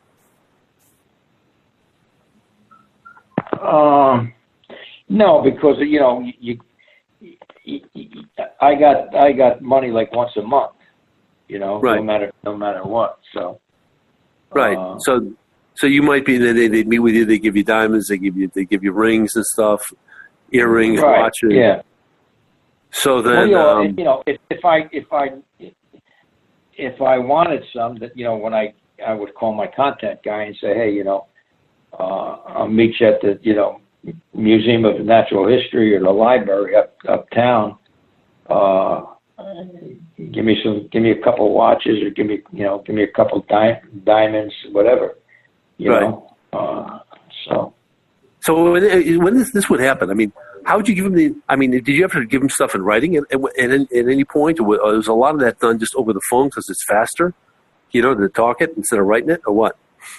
Um, no, because you know you, you, you, I got I got money like once a month, you know, Right. no matter no matter what. So Right. uh, so so you might be they they meet with you. They give you diamonds. They give you they give you rings and stuff, earrings, right, watches. yeah. So Well, then you know, um, you know, if, if I if I if I wanted some, that you know, when I I would call my contact guy and say, hey, you know, uh, I'll meet you at the you know Museum of Natural History or the library up uptown. Uh, give me some, give me a couple watches, or give me you know, give me a couple di- diamonds, whatever, you Right. know. Uh, so So when, when this, this would happen, I mean, how would you give him the? I mean, did you have to give him stuff in writing at, at, at any point, or was a lot of that done just over the phone because it's faster, you know, to talk it instead of writing it, or what?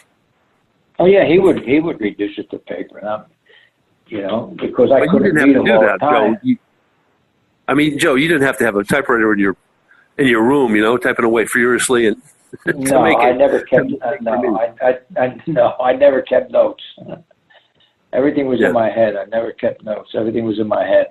Oh yeah, he would he would reduce it to paper, not, you know, because I but couldn't read them all the time. Joe. You, I mean, Joe, you didn't have to have a typewriter in your in your room, you know, typing away furiously and. No, make I it, never kept. Uh, no, I, I, I, no, I never kept notes. Everything was yeah. in my head. I never kept notes. Everything was in my head.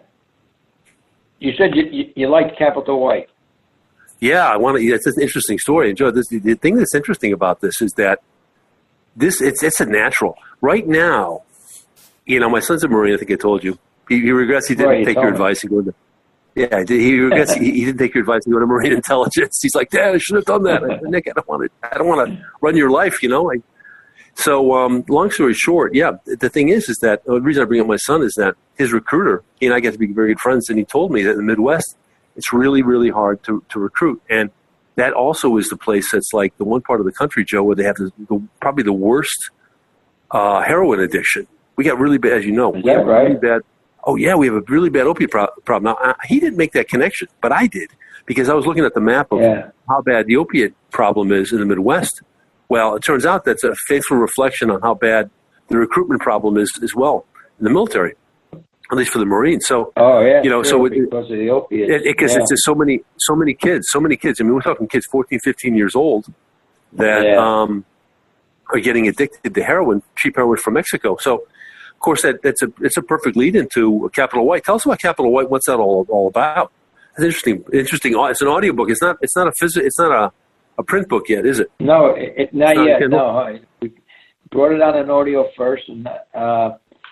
You said you you, you liked Capitol White. Yeah, I want to. It's an interesting story, and Joe. This, the thing that's interesting about this is that this it's it's a natural. Right now, you know, my son's a Marine. I think I told you. He, he regrets he didn't right, take your me. advice and go to. Yeah, he regrets he, he didn't take your advice and go to Marine Intelligence. He's like, Dad, I should have done that. I said, Nick, I don't want to. I don't want to run your life, you know. I, So, um, long story short, yeah, the thing is, is that the reason I bring up my son is that his recruiter, he and I get to be very good friends, and he told me that in the Midwest, it's really, really hard to, to recruit. And that also is the place that's like the one part of the country, Joe, where they have the, the, probably the worst uh, heroin addiction. We got really bad, as you know. Is we that have right? really bad. Oh, yeah, we have a really bad opiate pro- problem. Now, I, he didn't make that connection, but I did, because I was looking at the map of Yeah. how bad the opiate problem is in the Midwest. Well, it turns out that's a faithful reflection on how bad the recruitment problem is as well in the military, at least for the Marines. So, Oh yeah, you know, sure, so it, because of the opiates. because it, it, yeah. it's just so many, so many kids, so many kids. I mean, we're talking kids fourteen, fifteen years old that Yeah. um, are getting addicted to heroin, cheap heroin from Mexico. So, of course, that that's a it's a perfect lead into Capitol White. Tell us about Capitol White. What's that all all about? It's interesting. Interesting. It's an audiobook. It's not. It's not a phys- It's not a a print book yet, is it? No, it, it, not Not yet. Kindle? No, I, we brought it on an audio first, and uh,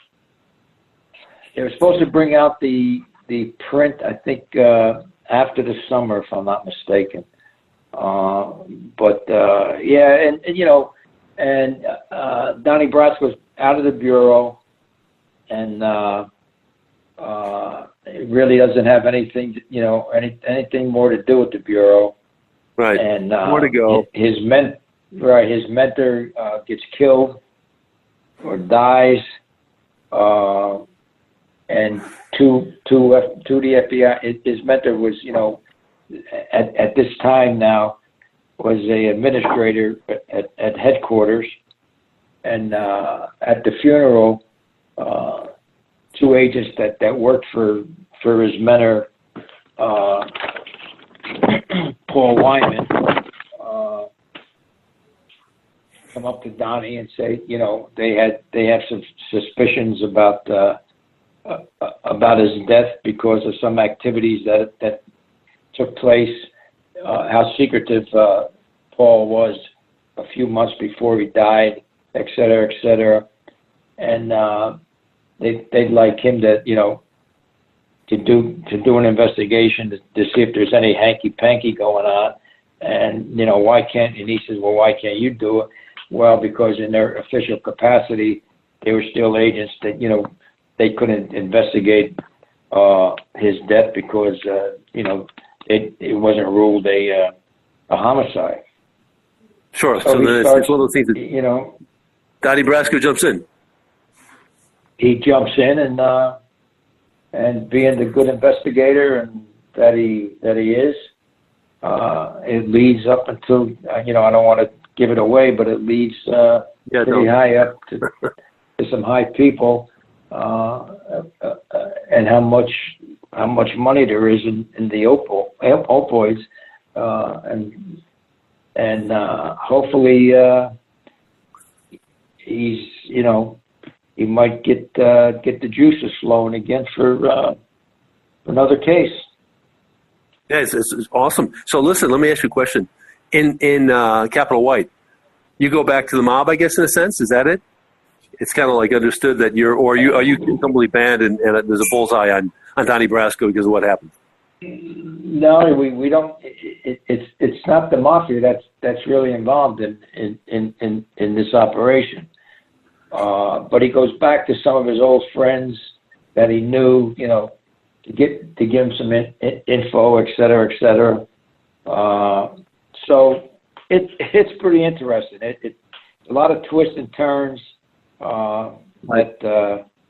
they were supposed to bring out the the print. I think uh, after the summer, if I'm not mistaken. Uh, but uh, yeah, and, and you know, and uh, Donnie Brasco's out of the bureau, and uh, uh, it really doesn't have anything, you know, any anything more to do with the bureau. Right. And uh, More to go. His men, right? His mentor uh, gets killed or dies, uh, and to to F, to the F B I, his mentor was, you know, at at this time now was a administrator at, at headquarters, and uh, at the funeral, uh, two agents that, that worked for for his mentor. Uh, Paul Wyman, uh, come up to Donnie and say, you know, they had they have some suspicions about uh, uh, about his death because of some activities that that took place. Uh, how secretive uh, Paul was a few months before he died, et cetera, et cetera, and uh, they they'd like him to, you know, to do to do an investigation to, to see if there's any hanky-panky going on. And, you know, why can't, and he says, well, why can't you do it? Well, because in their official capacity, they were still agents that, you know, they couldn't investigate uh, his death because, uh, you know, it, it wasn't ruled a, uh, a homicide. Sure. So So, he then it's, starts, it's one of those things that you know, Donnie Brasco jumps in. he jumps in and, uh, and being the good investigator and that he that he is, uh, it leads up until, you know, I don't want to give it away, but it leads uh, Yeah, pretty no. high up to, to some high people, uh, uh, uh, and how much how much money there is in, in the opal, opioids, uh, and and uh, hopefully uh, he's, you know, he might get uh, get the juices flowing again for uh, another case. Yeah, it's, it's, it's awesome. So listen, let me ask you a question. In in uh, Capitol White, you go back to the mob, I guess, in a sense. Is that it? It's kind of like understood that you're, or are you are you completely banned, and, and there's a bullseye on, on Donnie Brasco because of what happened? No, we, we don't. It, it's it's not the mafia that's that's really involved in in in, in, in this operation. Uh, but he goes back to some of his old friends that he knew, you know, to get to give him some in, in, info, et cetera, et cetera. Uh, so it it's pretty interesting. It, it a lot of twists and turns uh, that uh,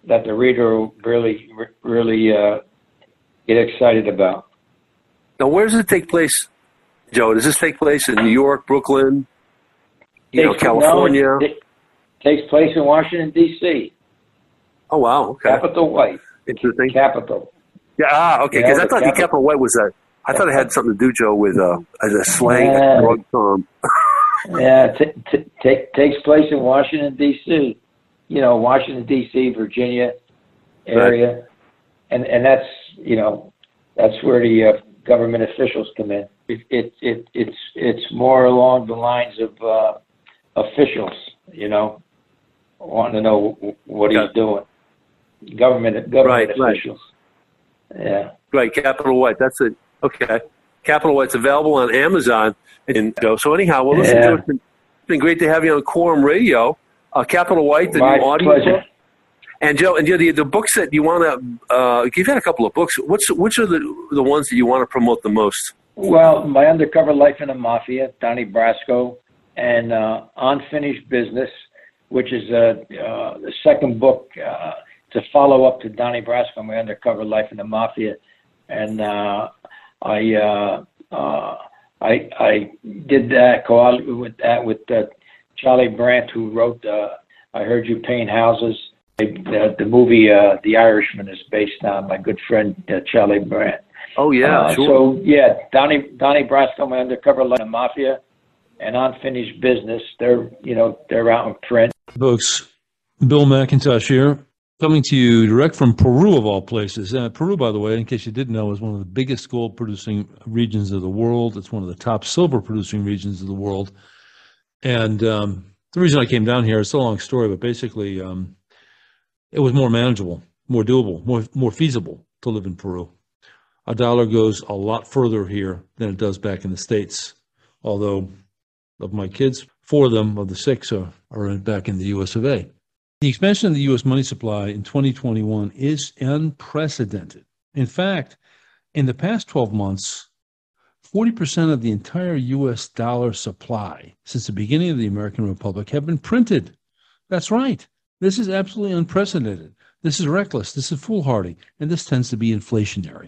that the reader will really, really uh, get excited about. Now, where does it take place, Joe? Does this take place in New York, Brooklyn, you know, Takes- California? no, it takes place in Washington, D C Oh, wow. Okay. Capital White. Interesting. Capital. Yeah, ah, okay. Yeah, Because I the thought the Capital- Capital White was a, I thought it had something to do, Joe, with uh, as a slang Yeah. drug term. Yeah, t- t- t- takes place in Washington, D C You know, Washington, D C, Virginia area. And and that's, you know, that's where the uh, government officials come in. It, it, it, it's, it's more along the lines of uh, officials, you know, wanting to know w- what he's Yeah. doing. Government, government Right, right. officials. Yeah. Right, Capital White. That's it. Okay. Capital White's available on Amazon. And Joe. So anyhow, well, listen, Yeah. Joe, it's been, it's been great to have you on Quorum Radio. Uh, Capital White, the My new audio pleasure. book. And Joe, and Joe, the, the books that you want to, uh, you've had a couple of books. What's which are the the ones that you want to promote the most? Well, My Undercover Life in the Mafia, Donnie Brasco, and uh, Unfinished Business, which is uh, uh, the second book uh, to follow up to Donnie Brasco, My Undercover Life in the Mafia. And uh, I, uh, uh, I I did that co with that with uh, Charlie Brandt, who wrote uh, I Heard You Paint Houses. The, the movie uh, The Irishman is based on my good friend uh, Charlie Brandt. Oh yeah, Uh, sure. So yeah, Donnie Donnie Brasco, My Undercover Life in the Mafia, and Unfinished Business. They're you know they're out in print. Folks, Bill McIntosh here, coming to you direct from Peru, of all places. Uh, Peru, by the way, in case you didn't know, is one of the biggest gold-producing regions of the world. It's one of the top silver-producing regions of the world. And um, the reason I came down here, it's a long story, but basically um, it was more manageable, more doable, more more feasible to live in Peru. A dollar goes a lot further here than it does back in the States, although of my kids, four of them of the six are, are in, back in the U S of A. The expansion of the U S money supply in twenty twenty-one is unprecedented. In fact, in the past twelve months, forty percent of the entire U S dollar supply since the beginning of the American Republic have been printed. That's right. This is absolutely unprecedented. This is reckless. This is foolhardy. And this tends to be inflationary.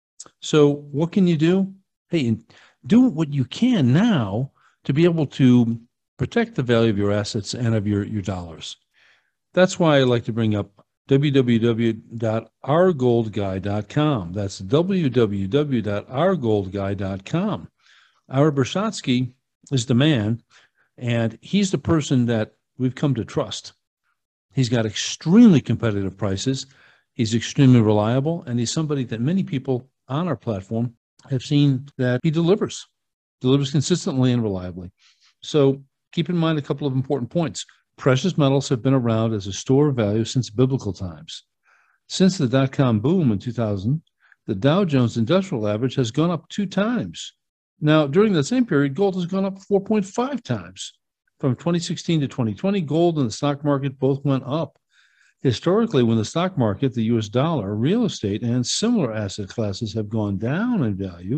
So what can you do? Hey, do what you can now to be able to protect the value of your assets and of your, your dollars. That's why I like to bring up w w w dot our gold guy dot com. That's w w w dot our gold guy dot com. Ira Bershadsky is the man, and he's the person that we've come to trust. He's got extremely competitive prices. He's extremely reliable, and he's somebody that many people on our platform have seen that he delivers, delivers consistently and reliably. So keep in mind a couple of important points. Precious metals have been around as a store of value since biblical times. Since the dot-com boom in two thousand, the Dow Jones Industrial Average has gone up two times. Now, during that same period, gold has gone up four point five times. From twenty sixteen to twenty twenty, gold and the stock market both went up. Historically, when the stock market, the U S dollar, real estate, and similar asset classes have gone down in value,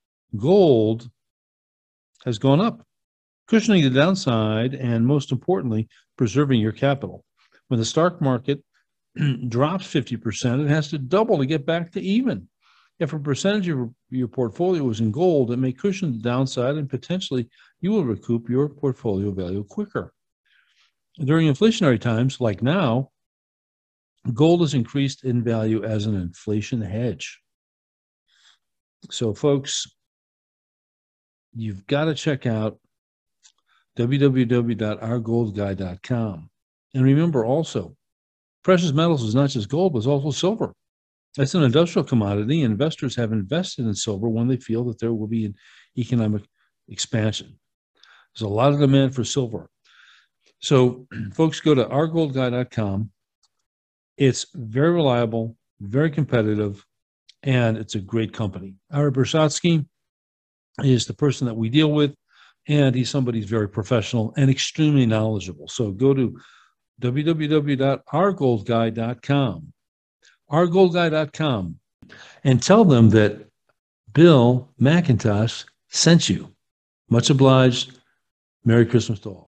gold has gone up, cushioning the downside and, most importantly, preserving your capital. When the stock market drops fifty percent, it has to double to get back to even. If a percentage of your portfolio is in gold, it may cushion the downside and potentially you will recoup your portfolio value quicker. During inflationary times, like now, gold has increased in value as an inflation hedge. So, folks, you've got to check out w w w dot our gold guy dot com. And remember also, precious metals is not just gold, but it's also silver. It's an industrial commodity. Investors have invested in silver when they feel that there will be an economic expansion. There's a lot of demand for silver. So, folks, go to our gold guy dot com. It's very reliable, very competitive, and it's a great company. Ira Bershadsky is the person that we deal with, and he's somebody who's very professional and extremely knowledgeable. So go to w w w dot our gold guy dot com, our gold guy dot com, and tell them that Bill McIntosh sent you. Much obliged. Merry Christmas to all.